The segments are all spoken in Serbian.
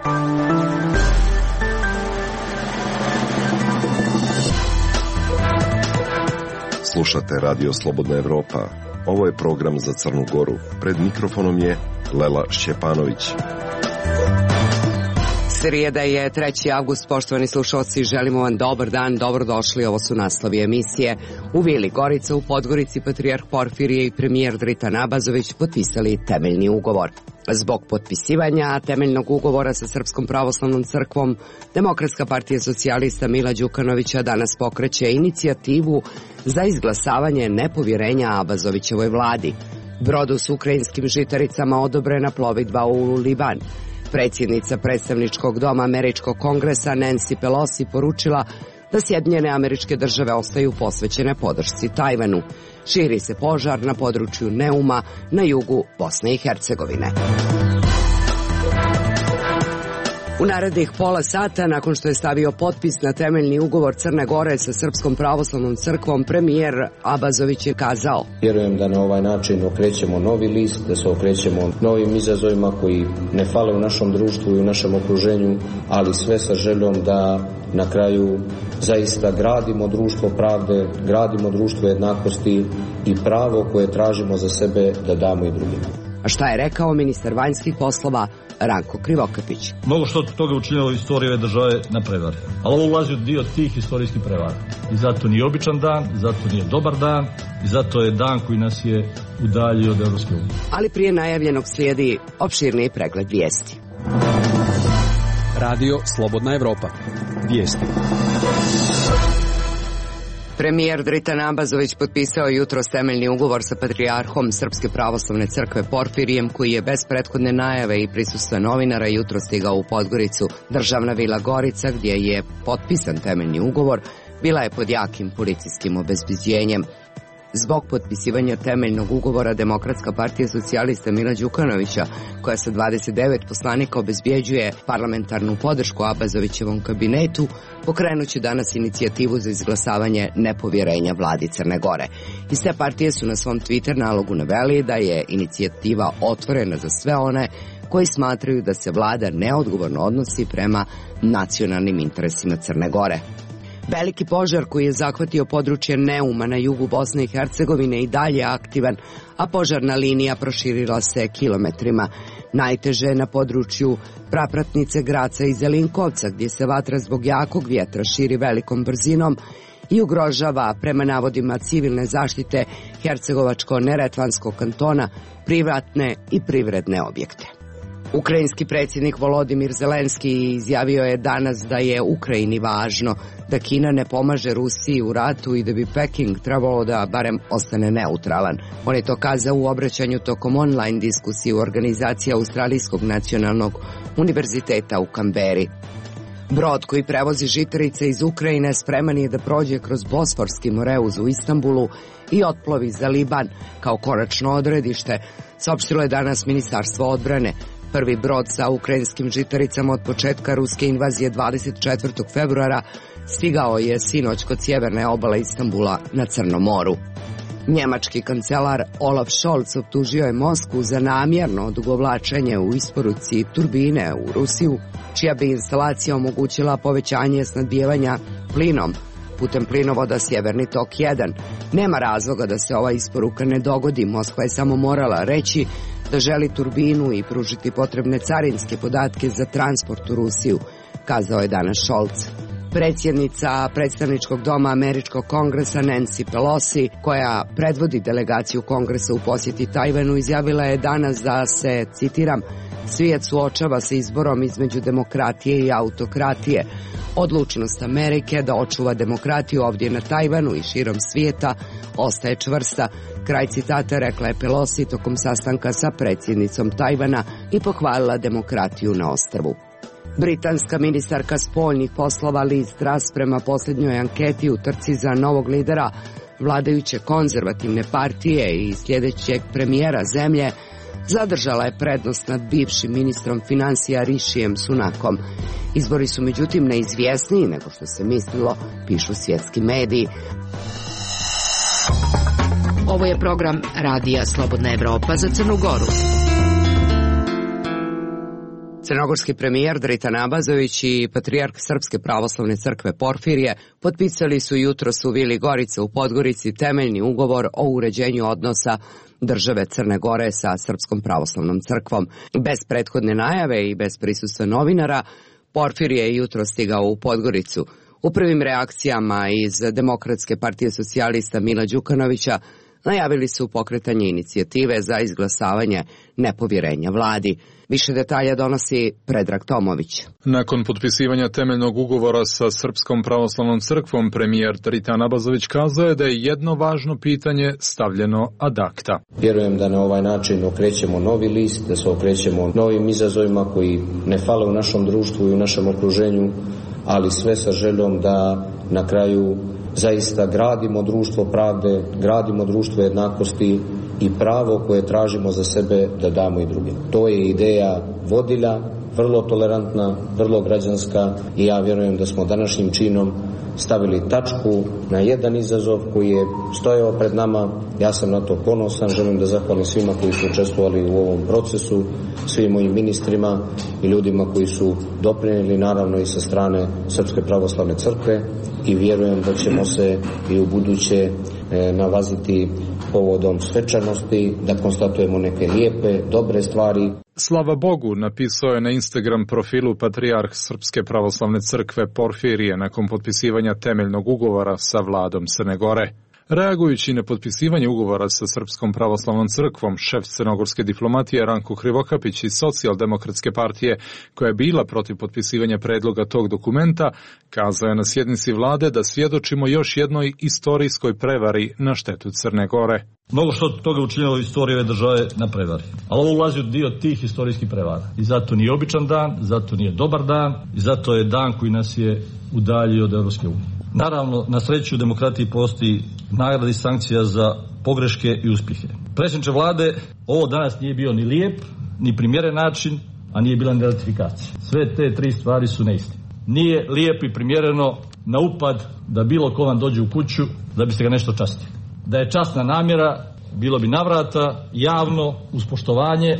Slušate Radio Slobodna Evropa. Ovo je program za Crnu Goru. Pred mikrofonom je Lela Šćepanović. Srijeda je 3. avgust, poštovani slušalci, želimo vam dobar dan, dobrodošli, ovo su naslovi emisije. U Vili Gorica, u Podgorici, patrijarh Porfirije i premijer Dritan Abazović potpisali temeljni ugovor. Zbog potpisivanja temeljnog ugovora sa Srpskom pravoslavnom crkvom, Demokratska partija socijalista Mila Đukanovića danas pokreće inicijativu za izglasavanje nepovjerenja Abazovićevoj vladi. Brodu s ukrajinskim žitaricama odobrena plovidba u Liban. Predsjednica predstavničkog doma Američkog kongresa Nancy Pelosi poručila da Sjedinjene Američke Države ostaju posvećene podršci Tajvanu. Širi se požar na području Neuma na jugu Bosne i Hercegovine. U narednih pola sata, nakon što je stavio potpis na temeljni ugovor Crne Gore sa Srpskom pravoslavnom crkvom, premijer Abazović je kazao: Vjerujem da na ovaj način okrećemo novi list, da se okrećemo novim izazovima koji ne fale u našem društvu i u našem okruženju, ali sve sa željom da na kraju zaista gradimo društvo pravde, gradimo društvo jednakosti i pravo koje tražimo za sebe da damo i drugima. A šta je rekao ministar vanjskih poslova Ranko Krivokapić? Mnogo što toga učinilo u istoriji ove države na prevari. Ali ovo ulazi u dio tih istorijskih prevara. I zato nije običan dan, zato nije dobar dan, i zato je dan koji nas je udaljio od Evropske unije. Ali prije najavljenog slijedi opširniji pregled vijesti. Radio Slobodna Evropa. Vijesti. Premijer Dritan Abazović potpisao jutros temeljni ugovor sa patrijarhom Srpske pravoslavne crkve Porfirijem, koji je bez prethodne najave i prisustva novinara jutros stigao u Podgoricu. Državna vila Gorica, gdje je potpisan temeljni ugovor, bila je pod jakim policijskim obezbeđenjem. Zbog potpisivanja temeljnog ugovora Demokratska partija socijalista Mila Đukanovića, koja sa 29 poslanika obezbjeđuje parlamentarnu podršku Abazovićevom kabinetu, pokrenuće danas inicijativu za izglasavanje nepovjerenja vladi Crne Gore. Iz te partije su na svom Twitter nalogu naveli da je inicijativa otvorena za sve one koji smatraju da se vlada neodgovorno odnosi prema nacionalnim interesima Crne Gore. Veliki požar koji je zahvatio područje Neuma na jugu Bosne i Hercegovine i dalje aktivan, a požarna linija proširila se kilometrima. Najteže je na području Prapratnice, Graca i Zelinkovca, gdje se vatra zbog jakog vjetra širi velikom brzinom i ugrožava, prema navodima civilne zaštite Hercegovačko-Neretvanskog kantona, privatne i privredne objekte. Ukrajinski predsjednik Volodimir Zelenski izjavio je danas da je Ukrajini važno da Kina ne pomaže Rusiji u ratu i da bi Peking trebalo da barem ostane neutralan. On je to kazao u obraćanju tokom online diskusije u organizaciji Australijskog nacionalnog univerziteta u Kamberi. Brod koji prevozi žitarice iz Ukrajine spreman je da prođe kroz Bosforski moreuz u Istanbulu i otplovi za Liban kao konačno odredište, saopštilo je danas Ministarstvo odbrane. Prvi brod sa ukrajinskim žitaricama od početka ruske invazije 24. februara stigao je sinoć kod sjeverne obale Istanbula na Crnom moru. Njemački kancelar Olaf Scholz optužio je Moskvu za namjerno odugovlačenje u isporuci turbine u Rusiju, čija bi instalacija omogućila povećanje snabdijevanja plinom putem plinovoda Sjeverni tok 1. Nema razloga da se ova isporuka ne dogodi. Moskva je samo morala reći da želi turbinu i pružiti potrebne carinske podatke za transport u Rusiju, kazao je danas Scholz. Predsjednica predstavničkog doma Američkog kongresa Nancy Pelosi, koja predvodi delegaciju kongresa u posjeti Tajvanu, izjavila je danas da se, citiram, svijet suočava sa izborom između demokratije i autokratije. Odlučnost Amerike da očuva demokratiju ovdje na Tajvanu i širom svijeta ostaje čvrsta. Kraj citata, rekla je Pelosi tokom sastanka sa predsjednicom Tajvana i pohvalila demokratiju na ostrvu. Britanska ministarka spoljnih poslova Liz Truss prema posljednjoj anketi u trci za novog lidera vladajuće konzervativne partije i sljedećeg premijera zemlje zadržala je prednost nad bivšim ministrom financija Rishijem Sunakom. Izbori su međutim neizvjesniji nego što se mislilo, pišu svjetski mediji. Ovo je program Radija Slobodna Evropa za Crnu Goru. Crnogorski premijer Dritan Abazović i patrijarh Srpske pravoslavne crkve Porfirije potpisali su jutros u Vili Gorica u Podgorici temeljni ugovor o uređenju odnosa države Crne Gore sa Srpskom pravoslavnom crkvom. Bez prethodne najave i bez prisustva novinara, Porfirije je jutros stigao u Podgoricu. U prvim reakcijama iz Demokratske partije socijalista Mila Đukanovića najavili su pokretanje inicijative za izglasavanje nepovjerenja vladi. Više detalja donosi Predrag Tomović. Nakon potpisivanja temeljnog ugovora sa Srpskom pravoslavnom crkvom, premijer Dritan Abazović kazao je da je jedno važno pitanje stavljeno ad acta. Vjerujem da na ovaj način okrećemo novi list, da se okrećemo novim izazovima koji ne fale u našem društvu i u našem okruženju, ali sve sa željom da na kraju zaista gradimo društvo pravde, gradimo društvo jednakosti i pravo koje tražimo za sebe da damo i drugim. To je ideja vodilja, vrlo tolerantna, vrlo građanska i ja vjerujem da smo današnjim činom stavili tačku na jedan izazov koji je stojao pred nama. Ja sam na to ponosan, želim da zahvalim svima koji su učestvovali u ovom procesu, svim mojim ministrima i ljudima koji su doprinijeli, naravno i sa strane Srpske pravoslavne crkve, i vjerujem da ćemo se i u buduće nalaziti povodom svečanosti, da konstatujemo neke lijepe, dobre stvari. Slava Bogu, napisao je na Instagram profilu patrijarh Srpske pravoslavne crkve Porfirije nakon potpisivanja temeljnog ugovora sa vladom Crne Gore. Reagujući na potpisivanje ugovora sa Srpskom pravoslavnom crkvom, šef crnogorske diplomatije Ranko Krivokapić iz Socijaldemokratske partije, koja je bila protiv potpisivanja predloga tog dokumenta, kazao je na sjednici vlade da svjedočimo još jednoj istorijskoj prevari na štetu Crne Gore. Mnogo što toga učinilo istorije ove države na prevari. Ali ovo ulazi u dio tih istorijskih prevara. I zato nije običan dan, zato nije dobar dan, i zato je dan koji nas je udaljio od Evropske unije. Naravno, na sreću u demokratiji postoji nagrada i sankcija za pogreške i uspjehe. Predsjedniče vlade, ovo danas nije bio ni lijep, ni primjeren način, a nije bila ni ratifikacija. Sve te tri stvari su neistine. Nije lijepo i primjereno na upad da bilo ko vam dođe u kuću da biste ga nešto častili. Da je časna namjera, bilo bi navrata, javno, uz poštovanje,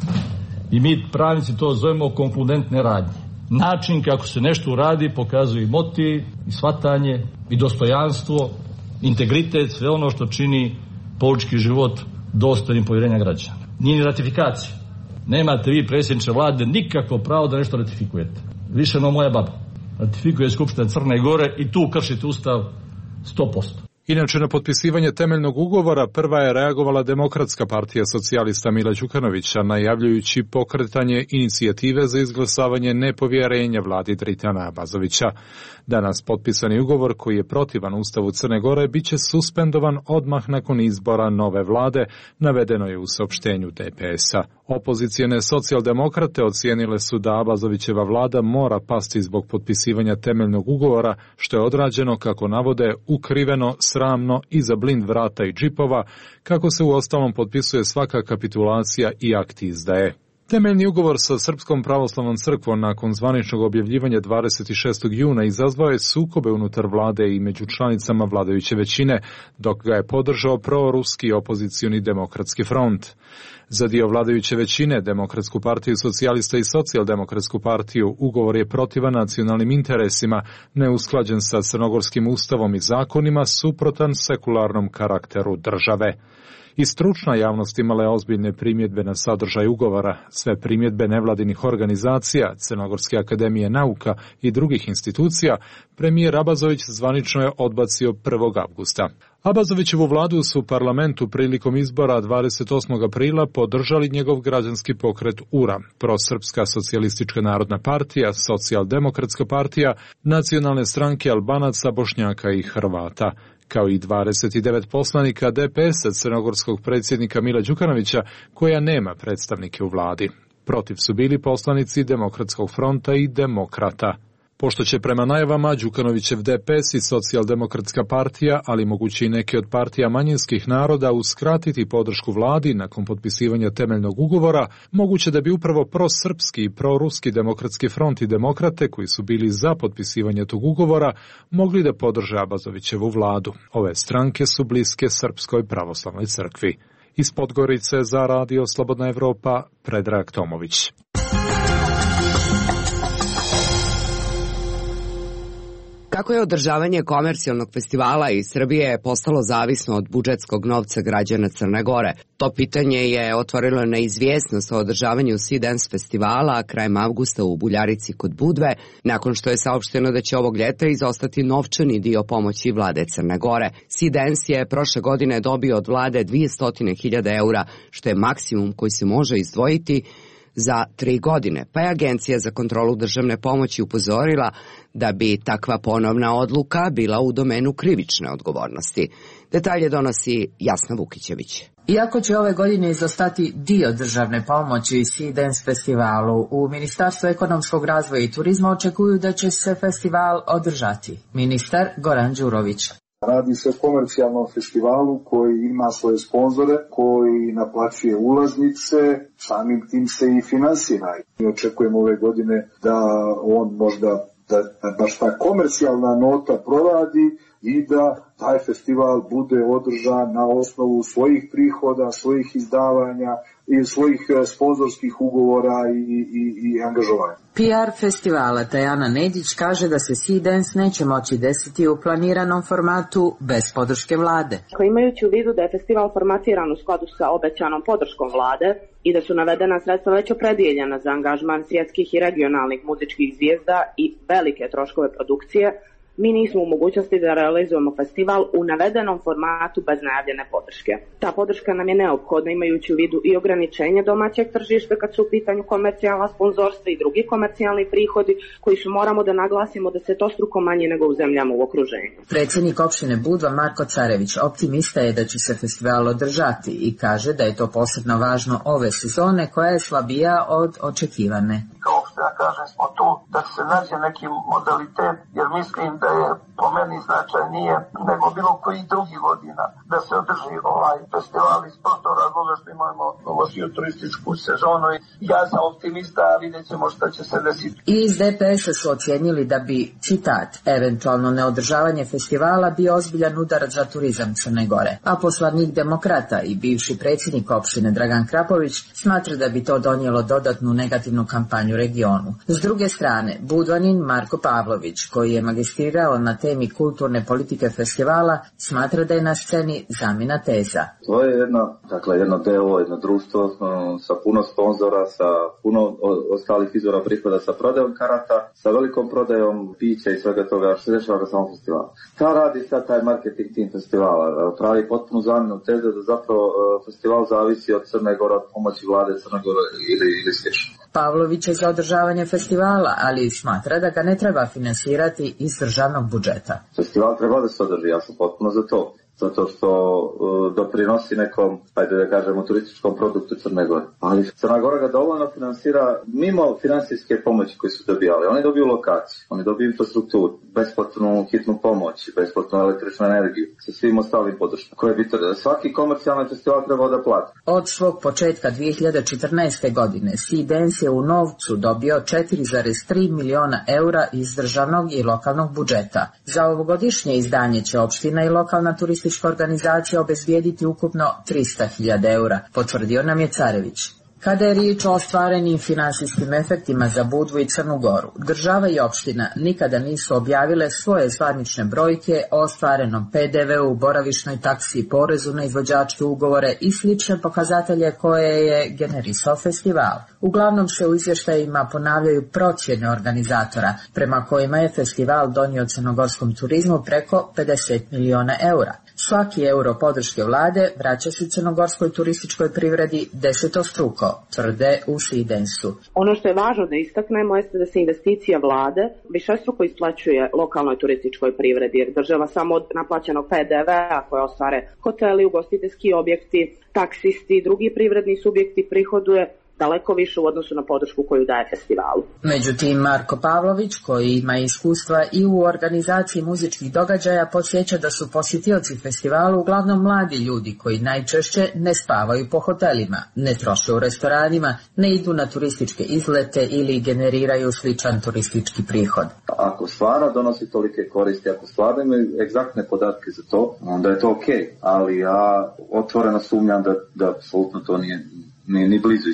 i mi pravnici to zovemo konkludentne radnje. Način kako se nešto uradi pokazuje i motiv, i shvatanje, i dostojanstvo, integritet, sve ono što čini politički život dostojnim povjerenja građana. Nije ni ratifikacija. Nemate vi, predsjedniče vlade, nikakvo pravo da nešto ratifikujete. Više no moja baba. Ratifikuje Skupština Crne Gore i tu kršite Ustav 100%. Inače, na potpisivanje temeljnog ugovora prva je reagovala Demokratska partija socijalista Mila Đukanovića, najavljujući pokretanje inicijative za izglasavanje nepovjerenja vladi Dritana Abazovića. Danas potpisani ugovor, koji je protivan Ustavu Crne Gore, bit će suspendovan odmah nakon izbora nove vlade, navedeno je u saopštenju DPS-a. Opozicijene socijaldemokrate ocijenile su da Abazovićeva vlada mora pasti zbog potpisivanja temeljnog ugovora, što je odrađeno, kako navode, ukriveno, sramno, iza blind vrata i džipova, kako se uostalom potpisuje svaka kapitulacija i akt izdaje. Temeljni ugovor sa Srpskom pravoslavnom crkvom nakon zvaničnog objavljivanja 26. juna izazvao je sukobe unutar vlade i među članicama vladajuće većine, dok ga je podržao proruski opozicioni Demokratski front. Za dio vladajuće većine, Demokratsku partiju socijalista i Socijaldemokratsku partiju, ugovor je protivan nacionalnim interesima, neusklađen sa crnogorskim ustavom i zakonima, suprotan sekularnom karakteru države. I stručna javnost imala je ozbiljne primjedbe na sadržaj ugovora. Sve primjedbe nevladinih organizacija, Crnogorske akademije nauka i drugih institucija, premijer Abazović zvanično je odbacio 1. avgusta. Abazovićevu vladu su u parlamentu prilikom izbora 28. aprila podržali njegov građanski pokret URA, Prosrpska socijalistička narodna partija, Socijaldemokratska partija, nacionalne stranke Albanaca, Bošnjaka i Hrvata, kao i 29 poslanika DPS-a crnogorskog predsjednika Mila Đukanovića, koja nema predstavnike u vladi. Protiv su bili poslanici Demokratskog fronta i Demokrata. Pošto će prema najavama Đukanovićev DPS i Socijaldemokratska partija, ali moguće i neke od partija manjinskih naroda, uskratiti podršku vladi nakon potpisivanja temeljnog ugovora, moguće da bi upravo prosrpski i proruski Demokratski front i Demokrate, koji su bili za potpisivanje tog ugovora, mogli da podrže Abazovićevu vladu. Ove stranke su bliske Srpskoj pravoslavnoj crkvi. Iz Podgorice za Radio Slobodna Evropa, Predrag Tomović. Kako je održavanje komercijalnog festivala iz Srbije postalo zavisno od budžetskog novca građana Crne Gore? To pitanje je otvorilo neizvjesnost o održavanju Sea Dance festivala krajem avgusta u Buljarici kod Budve, nakon što je saopšteno da će ovog ljeta izostati novčani dio pomoći vlade Crne Gore. Sea Dance je prošle godine dobio od vlade 200.000 eura, što je maksimum koji se može izdvojiti za 3 godine, pa je Agencija za kontrolu državne pomoći upozorila da bi takva ponovna odluka bila u domenu krivične odgovornosti. Detalje donosi Jasna Vukićević. Iako će ove godine izostati dio državne pomoći Sea Dance festivalu, u Ministarstvu ekonomskog razvoja i turizma očekuju da će se festival održati. Ministar Goran Đurović. Radi se o komercijalnom festivalu koji ima svoje sponzore, koji naplaćuje ulaznice, samim tim se i finansira. Mi očekujemo ove godine da on možda da baš ta komercijalna nota proradi i da taj festival bude održan na osnovu svojih prihoda, svojih izdavanja i svojih sponzorskih ugovora i angažovanja. PR festivala Tajana Nedić kaže da se Sea Dance neće moći desiti u planiranom formatu bez podrške vlade. Imajući u vidu da je festival formatiran u skladu sa obećanom podrškom vlade i da su navedena sredstva već opredijeljena za angažman svjetskih i regionalnih muzičkih zvijezda i velike troškove produkcije, mi nismo u mogućnosti da realizujemo festival u navedenom formatu bez najavljene podrške. Ta podrška nam je neophodna imajući u vidu i ograničenje domaćeg tržišta kad su u pitanju komercijalna sponzorstva i drugi komercijalni prihodi koji su, moramo da naglasimo, da se to struko manje nego u zemljama u okruženju. Predsjednik opštine Budva Marko Carević optimista je da će se festival održati i kaže da je to posebno važno ove sezone koja je slabija od očekivane. Kao što ja kažem, smo tu da se nađe neki modalitet, jer mislim da je po meni značajnije nego bilo koji drugi godina da se održi ovaj festival iz prostora razloga što imamo lošiju turističku sezonu. Ja sam optimista, a vidjet ćemo šta će se desiti. I iz DPS-a su ocijenili da bi, citat, eventualno neodržavanje festivala bio ozbiljan udarac za turizam Crne Gore. A poslanik Demokrata i bivši predsjednik opštine Dragan Krapović smatra da bi to donijelo dodatnu negativnu kampanju regionu. S druge strane, Budvanin Marko Pavlović, koji je magistrirao na temi kulturne politike festivala, smatra da je na sceni zamjena teza. To je jedno delo, jedno društvo sa puno sponzora, sa puno ostalih izvora prihoda, sa prodajom karata, sa velikom prodajom pića i svega toga što se dešava na samom festivalu. Ta radi sad taj marketing tim festivala, pravi potpuno zamjenu teze da zapravo festival zavisi od Crne Gore, od pomoći vlade Crne Gore ili slično. Pavlović je za održavanje festivala, ali smatra da ga ne treba finansirati iz državnog budžeta. Festival treba da se održi, ja sam potpuno za to. Zato što doprinosi nekom, ajde da kažemo, turističkom produktu Crne Gore. Ali Crna Gora ga dovoljno finansira mimo finansijske pomoći koje su dobijali. Oni dobiju lokaciju, oni dobiju infrastrukturu, besplatnu hitnu pomoć, besplatnu električnu energiju, sa svim ostalim podrškama koje bi svaki komercijalni festival trebao da plati. Od svog početka 2014. godine Sea Dance je u novcu dobio 4,3 miliona eura iz državnog i lokalnog budžeta. Za ovogodišnje izdanje će opština i lokalna turistička organizacija obezbijediti ukupno 300.000 eura, potvrdio nam je Carević. Kada je riječ o ostvarenim finansijskim efektima za Budvu i Crnu Goru, država i opština nikada nisu objavile svoje zvanične brojke o ostvarenom PDV-u, boravišnoj taksi, porezu na izvođačke ugovore i slične pokazatelje koje je generisao festival. Uglavnom se u izvještajima ponavljaju procjene organizatora, prema kojima je festival donio crnogorskom turizmu preko 50 miliona eura. Svaki euro podrške vlade vraća se crnogorskoj turističkoj privredi desetostruko, tvrde u Sea Dance-u. Ono što je važno da istaknemo jeste da se investicija vlade višestruko isplaćuje lokalnoj turističkoj privredi, jer država samo od naplaćenog PDV-a koje ostvare hoteli, ugostiteljski objekti, taksisti i drugi privredni subjekti prihoduje daleko više u odnosu na podršku koju daje festivalu. Međutim, Marko Pavlović, koji ima iskustva i u organizaciji muzičkih događaja, podsjeća da su posjetioci festivalu uglavnom mladi ljudi koji najčešće ne spavaju po hotelima, ne troše u restoranima, ne idu na turističke izlete ili generiraju sličan turistički prihod. Ako stvarno donosi tolike koristi, ako stvarno imaju egzaktne podatke za to, onda je to okej. Ali ja otvoreno sumnjam da apsolutno to nije ni blizu istine.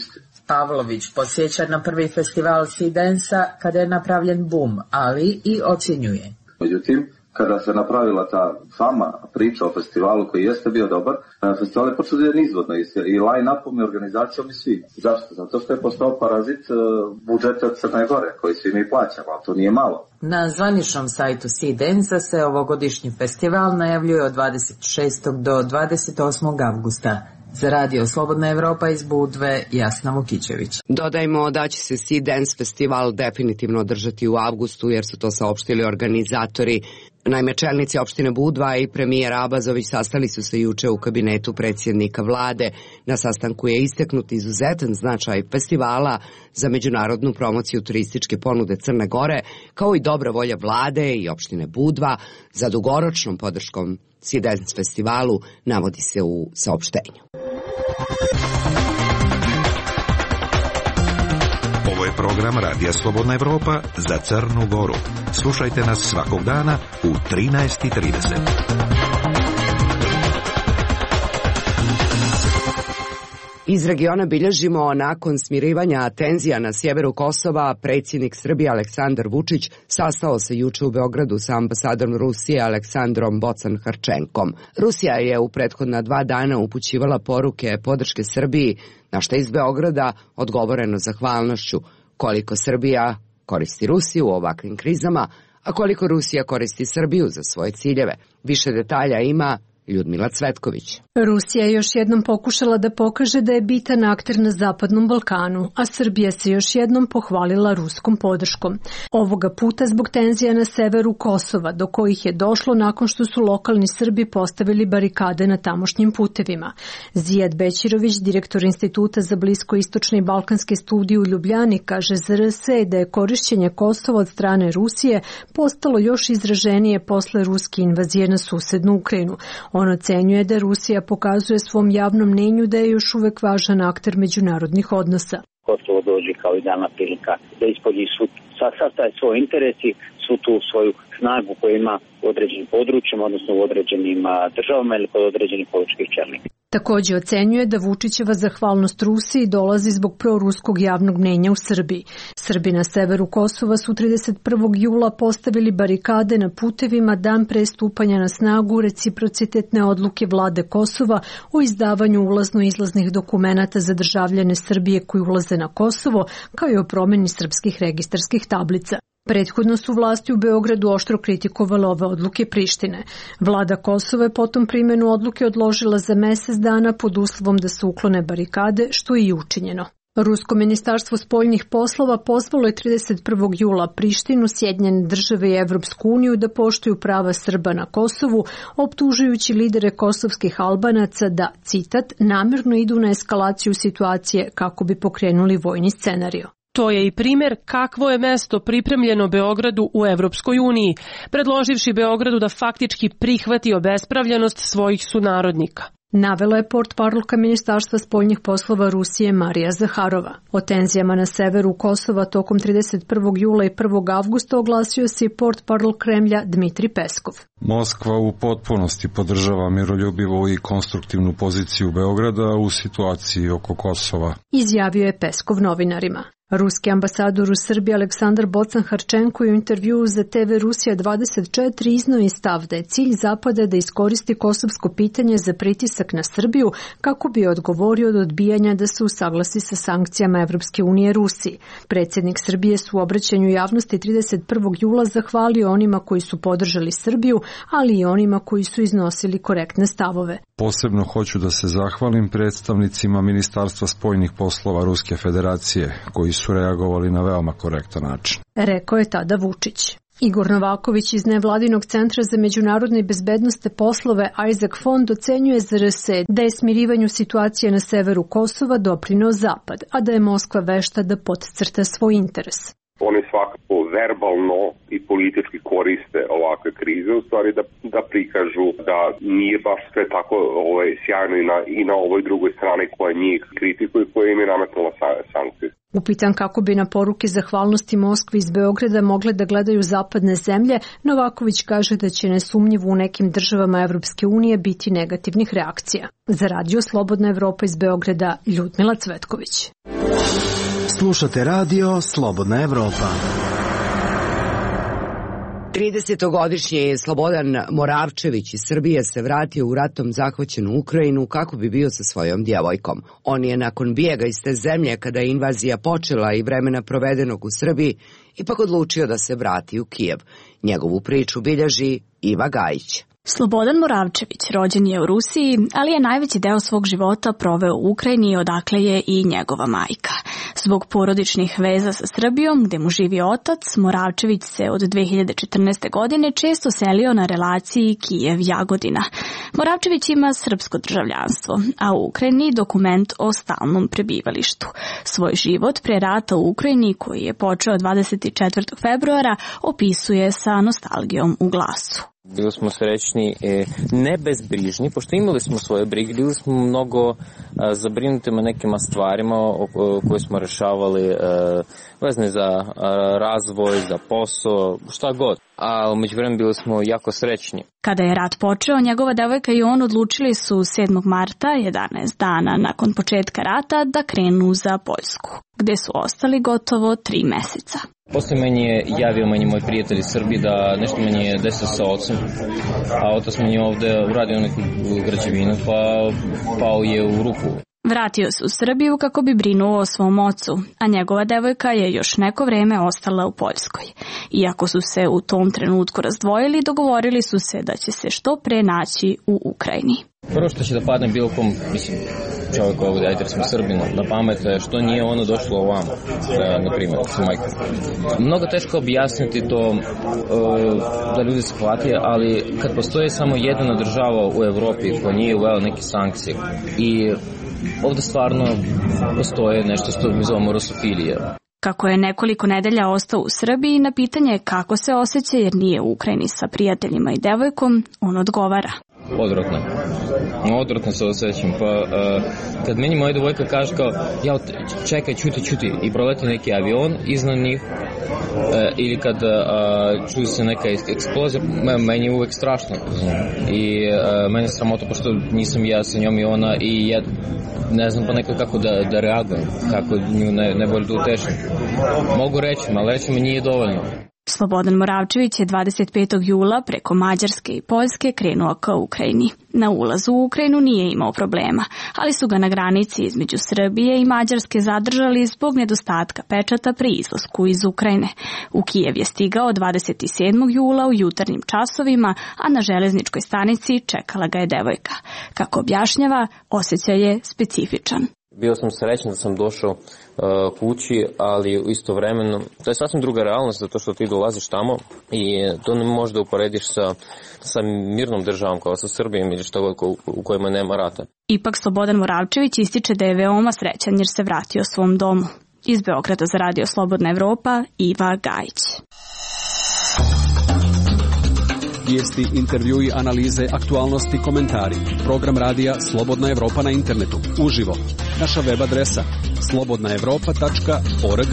Pavlović podsjeća na prvi festival Sea Dance-a kada je napravljen bum, ali i ocjenjuje. Međutim, kada se napravila ta sama priča o festivalu koji jeste bio dobar, festival je počeo da je nizvodno i line-upom i organizacijom i svi. Zašto? Zato što je postao parazit budžeta Crne Gore koji svi mi plaćamo, a to nije malo. Na zvaničnom sajtu Sea Dance-a se ovogodišnji festival najavljuje od 26. do 28. avgusta. Za radio Slobodna Evropa iz Budve, Jasna Vukićević. Dodajmo da će se Sea Dance festival definitivno održati u avgustu, jer su to saopštili organizatori. Naime, čelnici opštine Budva i premijer Abazović sastali su se juče u kabinetu predsjednika vlade. Na sastanku je istaknut izuzetan značaj festivala za međunarodnu promociju turističke ponude Crne Gore, kao i dobra volja vlade i opštine Budva za dugoročnom podrškom Sea Dance festivalu, navodi se u saopštenju. Ovo je program Radija Slobodna Evropa za Crnu Goru. Slušajte nas svakog dana u 13:30. Iz regiona bilježimo nakon smirivanja tenzija na sjeveru Kosova, predsjednik Srbije Aleksandar Vučić sastao se juče u Beogradu sa ambasadorom Rusije Aleksandrom Bocan-Harčenkom. Rusija je u prethodna 2 dana upućivala poruke podrške Srbiji, na što iz Beograda odgovoreno zahvalnošću. Koliko Srbija koristi Rusiju u ovakvim krizama, a koliko Rusija koristi Srbiju za svoje ciljeve. Više detalja ima Ljudmila Cvetković. Rusija je još jednom pokušala da pokaže da je bitan akter na Zapadnom Balkanu, a Srbija se još jednom pohvalila ruskom podrškom. Ovoga puta zbog tenzija na severu Kosova, do kojih je došlo nakon što su lokalni Srbi postavili barikade na tamošnjim putevima. Zijad Bećirović, direktor Instituta za bliskoistočne i balkanske studije u Ljubljani, kaže za RS da je korišćenje Kosova od strane Rusije postalo još izraženije posle ruske invazije na susednu Ukrajinu. On ocenjuje da Rusija pokazuje svom javnom mnenju da je još uvek važan akter međunarodnih odnosa. Kosovo dođe kao idealna prilika da ispolji sav taj svoj interes i svu tu svoju snagu koju ima u određenim područjima, odnosno u određenim državama ili kod određenih političkih čelnika. Također ocenjuje da Vučićeva zahvalnost Rusiji dolazi zbog proruskog javnog mnenja u Srbiji. Srbi na severu Kosova su 31. jula postavili barikade na putevima dan pre stupanja na snagu reciprocitetne odluke vlade Kosova o izdavanju ulazno-izlaznih dokumenata za državljane Srbije koji ulaze na Kosovo, kao i o promjeni srpskih registarskih tablica. Prethodno su vlasti u Beogradu oštro kritikovale ove odluke Prištine. Vlada Kosova je potom primjenu odluke odložila za mjesec dana pod uslovom da se uklone barikade, što je i učinjeno. Rusko ministarstvo spoljnih poslova pozvalo je 31. jula Prištinu, Sjedinjene države i Evropsku uniju da poštuju prava Srba na Kosovu, optužujući lidere kosovskih Albanaca da, citat, namjerno idu na eskalaciju situacije kako bi pokrenuli vojni scenario. To je i primjer kakvo je mesto pripremljeno Beogradu u Evropskoj uniji, predloživši Beogradu da faktički prihvati obespravljenost svojih sunarodnika. Navela je portparolka Ministarstva spoljnih poslova Rusije Marija Zaharova. O tenzijama na severu Kosova tokom 31. jula i 1. avgusta oglasio se i portparol Kremlja Dmitri Peskov. Moskva u potpunosti podržava miroljubivu i konstruktivnu poziciju Beograda u situaciji oko Kosova, izjavio je Peskov novinarima. Ruski ambasador u Srbiji Aleksandar Bocan-Harčenko je u intervjuu za TV Rusija 24 iznio je stav da je cilj Zapada da iskoristi kosovsko pitanje za pritisak na Srbiju kako bi odgovorio od odbijanja da se usaglasi sa sankcijama Evropske unije Rusiji. Predsjednik Srbije su u obraćanju javnosti 31. jula zahvalio onima koji su podržali Srbiju, ali i onima koji su iznosili korektne stavove. Posebno hoću da se zahvalim predstavnicima Ministarstva spoljnih poslova Ruske federacije, koji su reagovali na veoma korektan način, rekao je tada Vučić. Igor Novaković iz Nevladinog centra za međunarodne i bezbednosne poslove Isaac Fond ocenjuje za RS da je smirivanju situacije na severu Kosova doprineo Zapad, a da je Moskva vešta da podcrta svoj interes. Oni svakako verbalno i politički koriste ovakve krize, u stvari da prikažu da nije baš sve tako sjajno i na ovoj drugoj strani koja njih kritikuje, koja im je nametnula sankcije. Upitan kako bi na poruke zahvalnosti Moskve iz Beograda mogle da gledaju zapadne zemlje, Novaković kaže da će nesumnjivo u nekim državama Evropske unije biti negativnih reakcija. Za radio Slobodna Evropa iz Beograda, Ljudmila Cvetković. Slušate radio Slobodna Evropa. 30-godišnji Slobodan Moravčević iz Srbije se vratio u ratom zahvaćenu Ukrajinu kako bi bio sa svojom djevojkom. On je nakon bijega iz te zemlje, kada je invazija počela i vremena provedenog u Srbiji, ipak odlučio da se vrati u Kijev. Njegovu priču bilježi Iva Gajić. Slobodan Moravčević rođen je u Rusiji, ali je najveći deo svog života proveo u Ukrajini, odakle je i njegova majka. Zbog porodičnih veza sa Srbijom, gde mu živi otac, Moravčević se od 2014. godine često selio na relaciji Kijev-Jagodina. Moravčević ima srpsko državljanstvo, a u Ukrajini dokument o stalnom prebivalištu. Svoj život pre rata u Ukrajini, koji je počeo 24. februara, opisuje sa nostalgijom u glasu. Bili smo srećni, ne bezbrižni, pošto imali smo svoje brige, bili smo mnogo zabrinuti na nekima stvarima koje smo rešavali vezane za razvoj, za posao, šta god. A umeđu vremenu bili smo jako srećni. Kada je rat počeo, njegova devojka i on odlučili su 7. marta, 11 dana nakon početka rata, da krenu za Poljsku, gde su ostali gotovo 3 meseca. Posle meni je javio moj prijatelj iz Srbije da nešto meni je desilo sa ocem, a otac meni je ovde uradio neku građevinu, pa pao je u rupu. Vratio se u Srbiju kako bi brinuo o svom ocu, a njegova devojka je još neko vreme ostala u Poljskoj. Iako su se u tom trenutku razdvojili, dogovorili su se da će se što pre naći u Ukrajini. Prvo što će da padne bilo kom, čovjek ovdje, ajde smo Srbinu, na pamet što nije ono došlo ovamo, na primjer, sa majkom. Mnogo teško objasniti to da ljudi se hvatije, ali kad postoje samo jedna država u Evropi koja nije uvela neke sankcije i ovdje stvarno postoje nešto što mi zovemo rusofilije. Kako je nekoliko nedelja ostao u Srbiji, na pitanje kako se osjeća jer nije u Ukrajini sa prijateljima i devojkom, on odgovara. Odvratno se osjećam, pa kad meni moja devojka kaže kao, ja čekaj, čuti i proleti neki avion iznad njih, ili kad čuje se neka eksplozija, meni je uvek strašno i meni je sramota pošto nisam ja sa njom i ona i ja ne znam pa nekako kako da reagujem, kako nju ne bolje da utešim. Mogu reći, ali reći mi nije dovoljno. Slobodan Moravčević je 25. jula preko Mađarske i Poljske krenuo ka Ukrajini. Na ulazu u Ukrajinu nije imao problema, ali su ga na granici između Srbije i Mađarske zadržali zbog nedostatka pečata pri izlasku iz Ukrajine. U Kijev je stigao 27. jula u jutarnjim časovima, a na železničkoj stanici čekala ga je devojka. Kako objašnjava, osjećaj je specifičan. Bio sam srećan da sam došao kući, ali isto vremeno, to je sasvim druga realnost zato što ti dolaziš tamo i to ne možeš da uporediš sa mirnom državom kao sa Srbijom ili što god u kojima nema rata. Ipak Slobodan Moravčević ističe da je veoma srećan jer se vratio svom domu. Iz Beograda za radio Slobodna Evropa, Iva Gajić. Vijesti, intervjui, analize, aktualnosti, komentari. Program radija Slobodna Evropa na internetu. Uživo. Naša web adresa slobodnaevropa.org.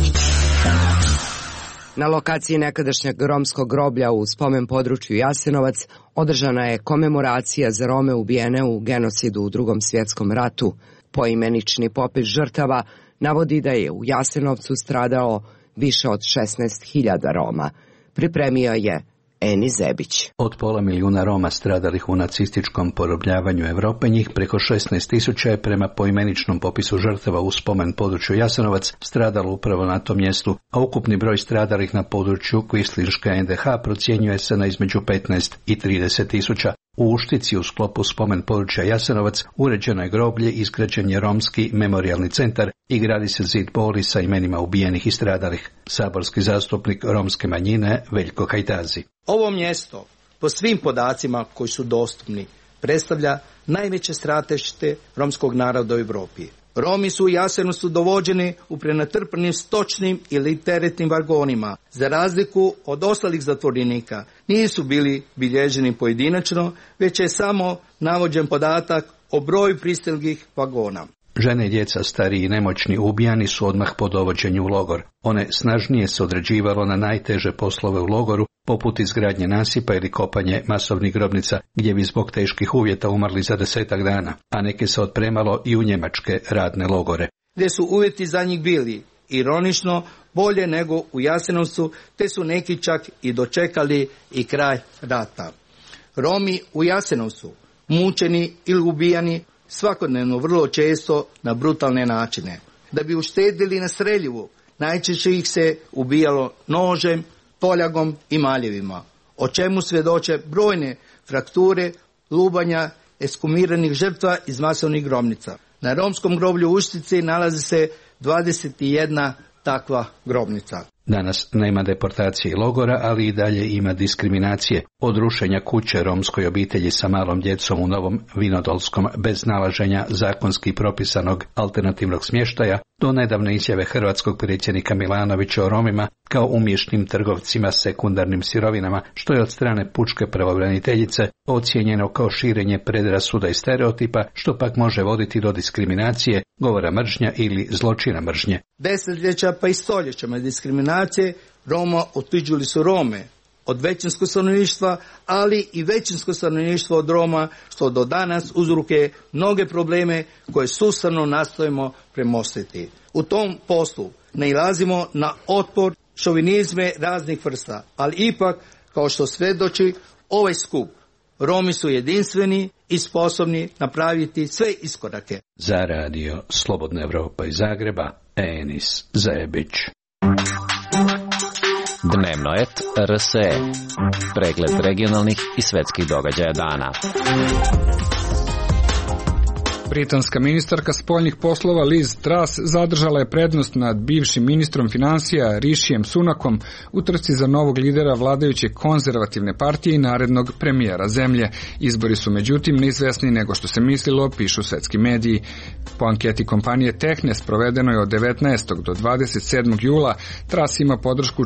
Na lokaciji nekadašnjeg romskog groblja u spomen području Jasenovac održana je komemoracija za Rome ubijene u genocidu u Drugom svjetskom ratu. Poimenični popis žrtava navodi da je u Jasenovcu stradalo više od 16.000 Roma. Pripremio je Eni Zebić. Od 500.000 Roma stradalih u nacističkom porobljavanju Evrope, njih preko 16.000 je prema poimeničnom popisu žrtava u spomen području Jasenovac stradalo upravo na tom mjestu, a ukupni broj stradalih na području Kvislinška NDH procjenjuje se na između 15 i 30.000. U Uštici u sklopu spomen područja Jasenovac uređeno je groblje, izgrađen je romski memorijalni centar i gradi se zid boli sa imenima ubijenih i stradalih. Saborski zastupnik romske manjine Veljko Hajdazi. Ovo mjesto, po svim podacima koji su dostupni, predstavlja najveće stratište romskog naroda u Evropi. Romi su u Jasenovcu dovođeni u prenatrpanim stočnim ili teretnim vagonima. Za razliku od ostalih zatvorenika, nisu bili bilježeni pojedinačno, već je samo navođen podatak o broju pristiglih vagona. Žene i djeca, stariji i nemoćni ubijani su odmah po dovođenju u logor. One snažnije se određivalo na najteže poslove u logoru, poput izgradnje nasipa ili kopanje masovnih grobnica, gdje bi zbog teških uvjeta umrli za 10 dana, a neke se otpremalo i u njemačke radne logore. gdje su uvjeti za njih bili, ironično, bolje nego u Jasenovcu, te su neki čak i dočekali i kraj rata. Romi u Jasenovcu, mučeni ili ubijani svakodnevno vrlo često na brutalne načine. Da bi uštedili na streljivu, najčešće ih se ubijalo nožem, toljagom i maljevima, o čemu svjedoče brojne frakture, lubanja, eskumiranih žrtva iz masovnih grobnica. Na romskom groblju u Uštici nalazi se 21 takva grobnica. Danas nema deportacije i logora, ali i dalje ima diskriminacije. Od rušenja kuće romskoj obitelji sa malom djecom u Novom Vinodolskom bez nalaženja zakonski propisanog alternativnog smještaja, do nedavne izjave hrvatskog predsjednika Milanovića o Romima kao umješnim trgovcima sekundarnim sirovinama, što je od strane pučke pravobraniteljice ocijenjeno kao širenje predrasuda i stereotipa, što pak može voditi do diskriminacije, govora mržnja ili zločina mržnje. Desetljeća pa i stoljećama diskriminacije Roma otuđili su Rome od većinskog stanovništva, ali i većinsko stanovništvo od Roma, što do danas uzrokuje mnoge probleme koje sustavno nastojimo premostiti. U tom poslu nailazimo na otpor, šovinizme raznih vrsta, ali ipak, kao što svjedoči ovaj skup, Romi su jedinstveni i sposobni napraviti sve iskorake. Za radio Slobodna Evropa iz Zagreba, Enis Zajebić. Dnevno et RSE. Pregled regionalnih i svetskih događaja dana. Britanska ministarka spoljnih poslova Liz Truss zadržala je prednost nad bivšim ministrom financija Rishijem Sunakom u trci za novog lidera vladajuće konzervativne partije i narednog premijera zemlje. Izbori su međutim neizvesniji nego što se mislilo, pišu svetski mediji. Po anketi kompanije Techne sprovedenoj od 19. do 27. jula, Truss ima podršku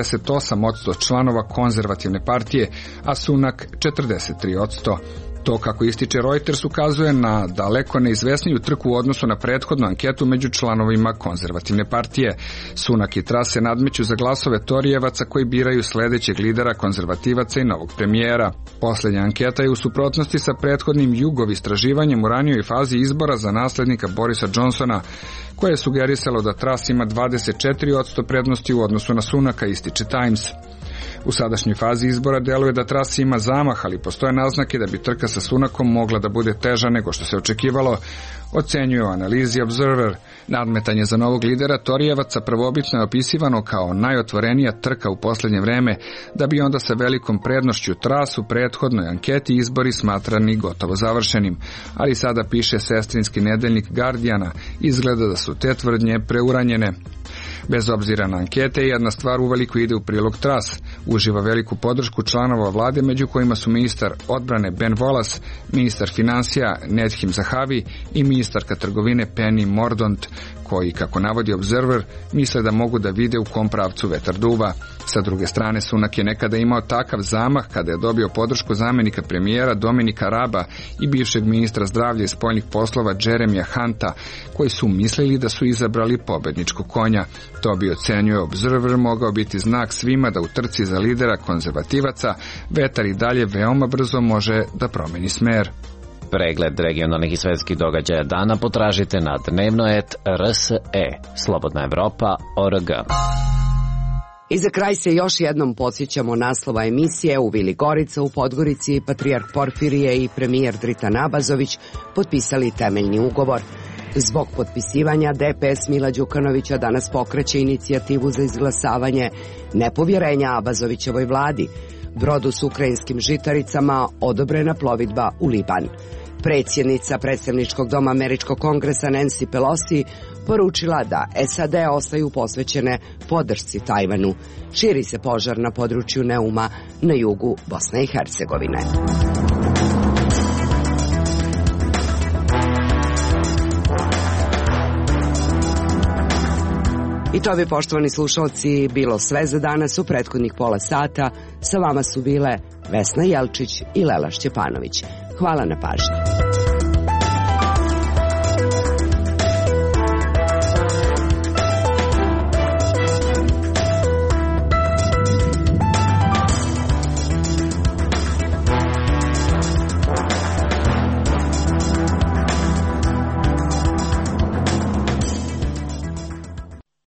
48% članova konzervativne partije, a Sunak 43%. To, kako ističe Reuters, ukazuje na daleko neizvesniju trku u odnosu na prethodnu anketu među članovima konzervativne partije. Sunak i Truss se nadmeću za glasove Torijevaca koji biraju sledećeg lidera konzervativaca i novog premijera. Posljednja anketa je u suprotnosti sa prethodnim YouGov istraživanjem u ranijoj fazi izbora za naslednika Borisa Johnsona, koje je sugerisalo da Truss ima 24% prednosti u odnosu na Sunaka, ističe Times. U sadašnjoj fazi izbora deluje da Truss ima zamah, ali postoje naznake da bi trka sa Sunakom mogla da bude teža nego što se očekivalo, ocenjuje u analizi Observer. Nadmetanje za novog lidera Torijevaca prvobitno je opisivano kao najotvorenija trka u posljednje vreme, da bi onda sa velikom prednošću Truss u prethodnoj anketi izbori smatrani gotovo završenim. Ali sada, piše sestrinski nedeljnik Guardiana, izgleda da su te tvrdnje preuranjene. Bez obzira na ankete, jedna stvar uveliko ide u prilog Truss. Uživa veliku podršku članova vlade, među kojima su ministar odbrane Ben Wallace, ministar financija Nedhim Zahavi i ministarka trgovine Penny Mordaunt, koji, kako navodi Observer, misle da mogu da vide u kom pravcu vetar duva. Sa druge strane, Sunak je nekada imao takav zamah kada je dobio podršku zamjenika premijera Dominika Raba i bivšeg ministra zdravlja i spoljnih poslova Jeremija Hunta, koji su mislili da su izabrali pobedničkog konja. To bi, ocenjuje Observer, mogao biti znak svima da u trci za lidera konzervativaca vetar i dalje veoma brzo može da promeni smer. Pregled regionalnih i svetskih događaja dana potražite na dnevnoet.rse. Slobodna Evropa.org. I za kraj se još jednom podsjećamo naslova emisije. U Vili Gorica u Podgorici patrijarh Porfirije i premijer Dritan Abazović potpisali temeljni ugovor. Zbog potpisivanja DPS Mila Đukanovića danas pokreće inicijativu za izglasavanje nepovjerenja Abazovićevoj vladi. Brodu s ukrajinskim žitaricama odobrena plovidba u Liban. Predsjednica predstavničkog doma Američkog kongresa Nancy Pelosi poručila da SAD ostaju posvećene podršci Tajvanu. Širi se požar na području Neuma na jugu Bosne i Hercegovine. I to bi, poštovani slušalci, bilo sve za danas. U prethodnih pola sata sa vama su bile Vesna Jelčić i Lela Šćepanović. Hvala na pažnji.